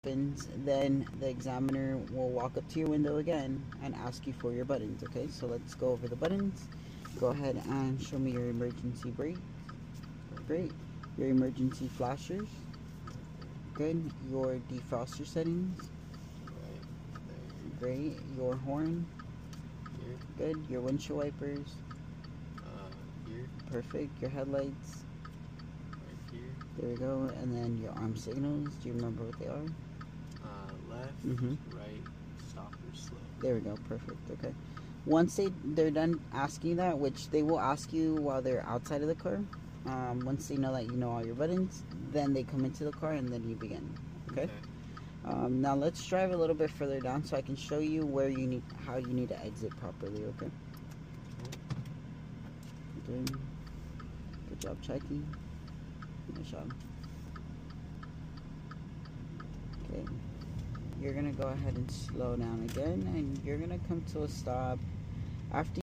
happens, then the examiner will walk up to your window again and ask you for your buttons, okay? So let's go over the buttons. Go ahead and show me your emergency brake. Great. Your emergency flashers. Good. Your defroster settings. Great. Your horn. Here. Good. Your windshield wipers. Here. Perfect. Your headlights. Right here. There we go. And then your arm signals. Do you remember what they are? Left, right, stop or slow. There we go. Perfect. Okay. Once they're done asking that, which they will ask you while they're outside of the car, once they know that you know all your buttons, then they come into the car and then you begin. Okay. Now let's drive a little bit further down so I can show you how you need to exit properly. Okay. Good job checking. Nice job. Okay. You're gonna go ahead and slow down again, and you're gonna come to a stop after